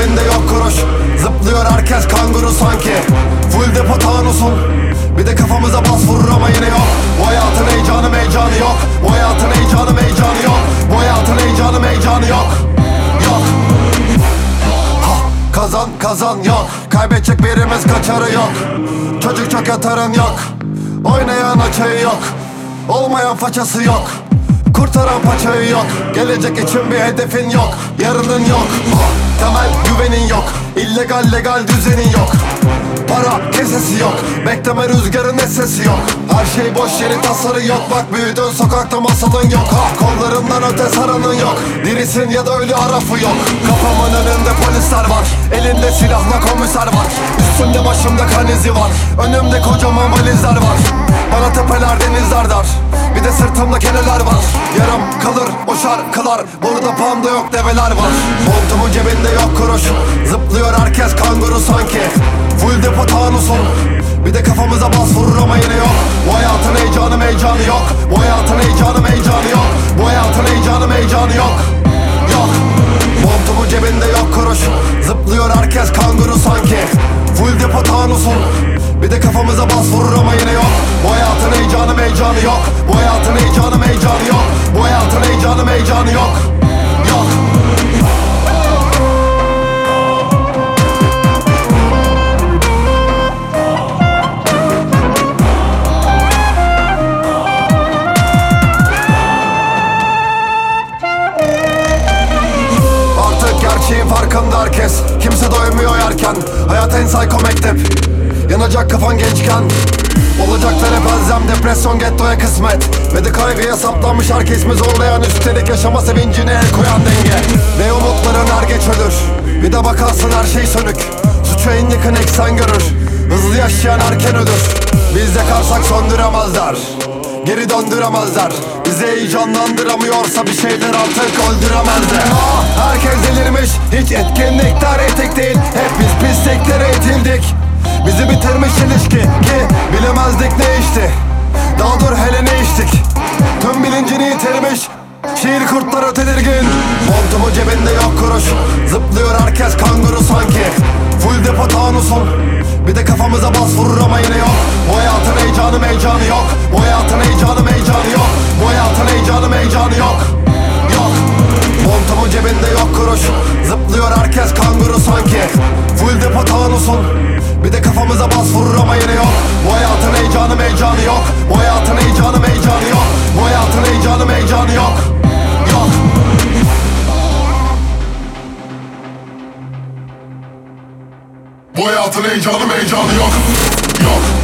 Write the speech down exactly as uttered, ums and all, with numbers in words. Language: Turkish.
cebinde yok kuruş. Zıplıyor herkes kanguru sanki. Full depo tanusun. Bir de kafamıza bas vurur ama yine yok. Bu hayatın heyecanı meycanı yok. Bu hayatın heyecanı meycanı yok. Bu hayatın heyecanı meycanı yok. Yok. Ha, kazan kazan yok. Kaybedecek birimiz kaçarı yok. Çocuk çok yatarın yok. Oynayan açığı yok. Olmayan façası yok. Kurtaran paçayı yok. Gelecek için bir hedefin yok. Yarının yok. Temel güvenin yok. İllegal legal düzenin yok. Para kesesi yok. Bekleme rüzgarın sesi yok. Her şey boş yeri tasarı yok. Bak büyüdün sokakta masalın yok. Ha, kollarından öte saranın yok. Dirisin ya da ölü arafı yok. Kafamın önünde polisler var. Elinde silahla komiser var. Üstümde başımda kan izi var. Önümde kocaman valizler var. Bana tepeler denizler dar. Bir de sırtımda keneler var. Yarım kalır o şarkılar. Burada panda yok develer var. Montumun cebinde yok kuruş. Zıplıyor herkes kanguru sanki. Full depo tanusun. Bir de kafamıza bas vurur ama yine yok. Bu hayatın heyecanı meycanı yok. Bu hayatın heyecanı meycanı yok. Bu hayatın heyecanı meycanı yok. Yok. Montumun cebinde yok kuruş. Zıplıyor herkes kanguru sanki. Full depo tanusun. Bir de kafamıza bas vurur ama yine yok. Bu hayatın heyecanı meycanı yok. Bu hayatın heyecanı meycanı yok. Bu hayatın heyecanı meycanı yok. Yok. Artık gerçeğin farkında herkes. Kimse doymuyor yerken. Hayat en psycho mektep. Yanacak kafan gençken. Olacaklar hep elzem, depresyon gettoya kısmet. Ve de kaygıya saplanmış herkes zorlayan. Üstelik yaşama sevincine el koyan denge. Ve umutların er geç ölür. Bir de bakarsın her şey sönük. Suçu en yakın eksen görür. Hızlı yaşayan erken ölür. Biz yakarsak söndüremezler. Geri döndüremezler. Bizi heyecanlandıramıyorsa bir şeyler artık öldüremezler. Aa, herkes delirmiş. Hiç etkinlikler etik değil. Hep biz pisliklere itildik. Bizi bitirmiş ilişki ki bilemezdik ne içti. Daha dur hele ne içtik. Tüm bilincini yitirmiş. Şiir kurtları tedirgin. Montumun cebinde yok kuruş. Zıplıyor herkes kanguru sanki. Full depo tanusun. Bir de kafamıza bas vurur ama yine yok. Bu hayatın heyecanı meycanı yok. Bu hayatın heyecanı meycanı yok. Bu hayatın heyecanı meycanı yok. Yok. Montumun cebinde yok kuruş. Zıplıyor herkes kanguru sanki. Full depo tanusun. Bir de kafamıza bas vurur ama yine yok. Bu hayatın heyecanı meycanı yok. Bu hayatın heyecanı meycanı yok. Bu hayatın heyecanı meycanı yok. Yok. Bu hayatın heyecanı meycanı yok. Yok.